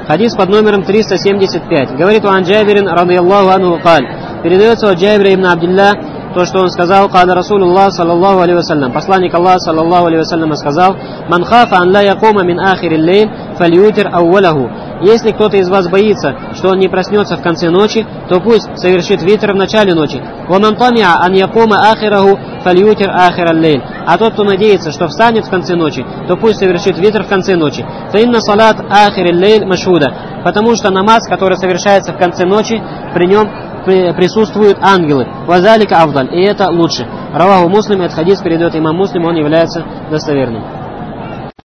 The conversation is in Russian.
Хадис под номером 375. Говорит у Анджабирин, радийаллаху анху, каль. Передается от Джабира ибн Абдилля, то, что он сказал, «Каля Расулуллах, саллаллаху алейхи вассалям». Посланник Аллаха, саллаллаху алейхи вассалям, сказал, «Ман хафа ан ла якума мин ахирил лейль, фальютир аувалаху». Если кто-то из вас боится, что он не проснется в конце ночи, то пусть совершит витр в начале ночи. «Ваман тамиа ан якума ахираху, фальютир ахирал лейль». А тот, кто надеется, что встанет в конце ночи, то пусть совершит витр в конце ночи. «Фаинна салат ахирил лейль машхуда». Потому что намаз, который совершается в конце ночи, при нем присутствуют ангелы. Вазалика авдаль. И это лучше. Раваху Муслим, этот хадис передает имам Муслим, он является достоверным.